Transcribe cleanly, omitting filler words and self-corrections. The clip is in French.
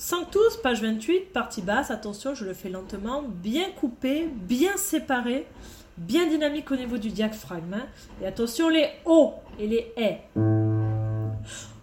Sanctus, page 28, partie basse, attention, je le fais lentement, bien coupé, bien séparé, bien dynamique au niveau du diaphragme. Hein. Et attention les O et les E.